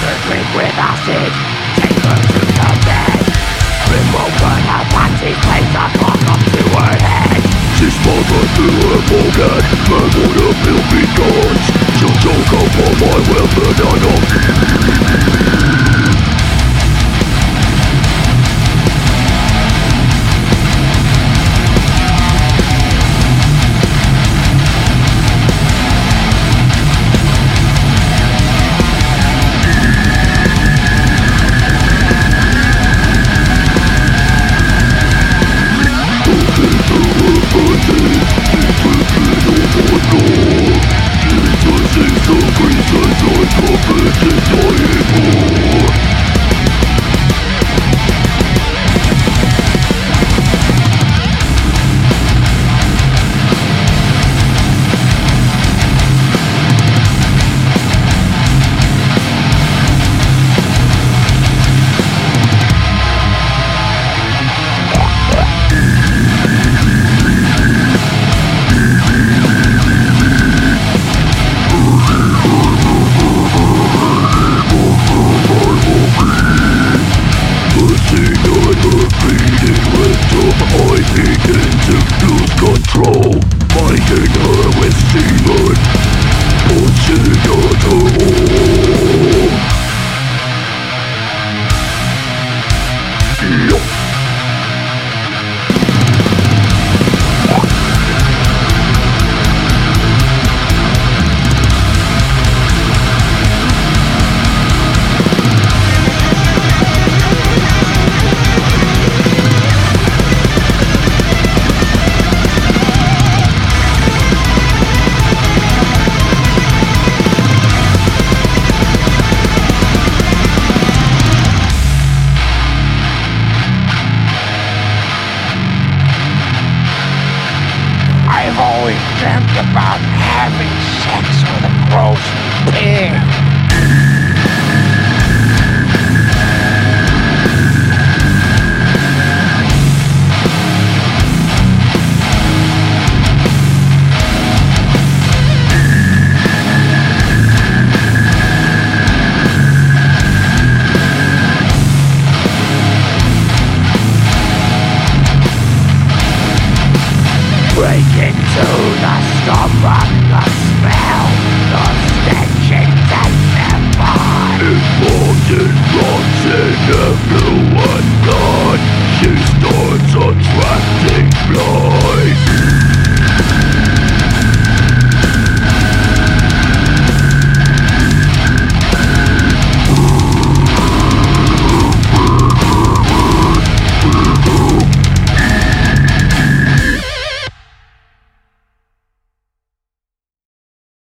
drink with acid, take her to the bed. Remove her panties, place a clock up to her head. She smothered through her pocket, man would have filthy guns. She'll choke up on my weapon and I'll